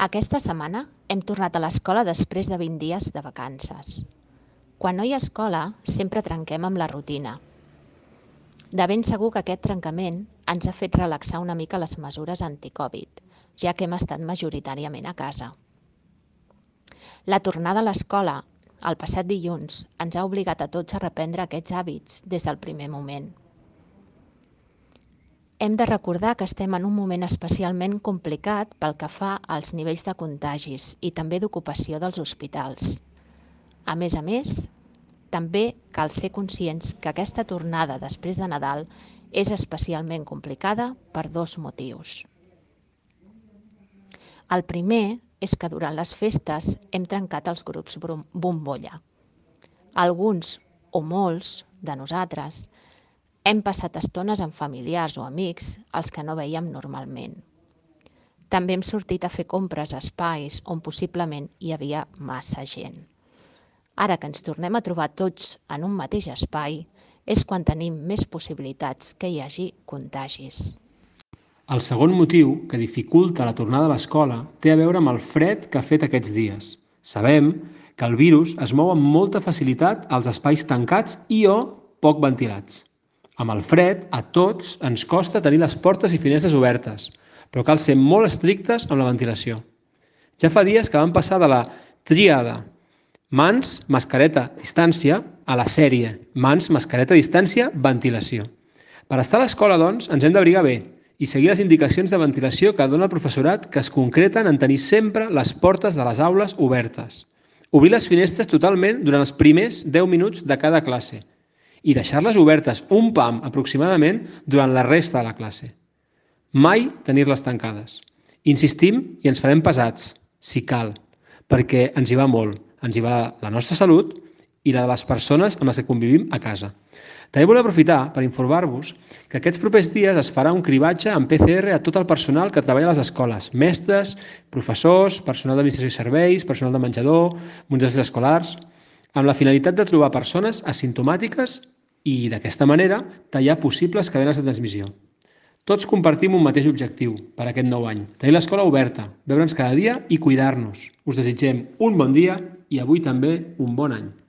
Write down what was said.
Aquesta setmana hem tornat a l'escola després de 20 dies de vacances. Quan no hi ha escola, sempre trenquem amb la rutina. De ben segur que aquest trencament ens ha fet relaxar una mica les mesures anti-Covid, ja que hem estat majoritàriament a casa. La tornada a l'escola, el passat dilluns, ens ha obligat a tots a reprendre aquests hàbits des del primer moment. Hem de recordar que estem en un moment especialment complicat pel que fa als nivells de contagis i també d'ocupació dels hospitals. A més, també cal ser conscients que aquesta tornada després de Nadal és especialment complicada per dos motius. El primer és que durant les festes hem trencat els grups bombolla. Alguns o molts de nosaltres hem passat estones amb familiars o amics als que no veiem normalment. També hem sortit a fer compres a espais on possiblement hi havia massa gent. Ara que ens tornem a trobar tots en un mateix espai, és quan tenim més possibilitats que hi hagi contagis. El segon motiu, que dificulta la tornada a l'escola, té a veure amb el fred que ha fet aquests dies. Sabem que el virus es mou amb molta facilitat als espais tancats i o poc ventilats. Amb el fred, a tots ens costa tenir les portes i finestres obertes, però cal ser molt estrictes amb la ventilació. Ja fa dies que vam passar de la tríada mans, mascareta, distància, a la sèrie mans, mascareta, distància, ventilació. Per estar a l'escola, doncs, ens hem d'abrigar bé i seguir les indicacions de ventilació que dona el professorat, que es concreten en tenir sempre les portes de les aules obertes. Obrir les finestres totalment durant els primers 10 minuts de cada classe i deixar-les obertes un pam aproximadament durant la resta de la classe. Mai tenir-les tancades. Insistim i ens farem pesats, si cal, perquè ens hi va molt. Ens hi va la nostra salut i la de les persones amb les que convivim a casa. També volem aprofitar per informar-vos que aquests propers dies es farà un cribatge amb PCR a tot el personal que treballa a les escoles, mestres, professors, personal d'administració i serveis, personal de menjador, monitors escolars, amb la finalitat de trobar persones asimptomàtiques i, d'aquesta manera, tallar possibles cadenes de transmissió. Tots compartim un mateix objectiu per aquest nou any, tenir l'escola oberta, veure'ns cada dia i cuidar-nos. Us desitgem un bon dia i avui també un bon any.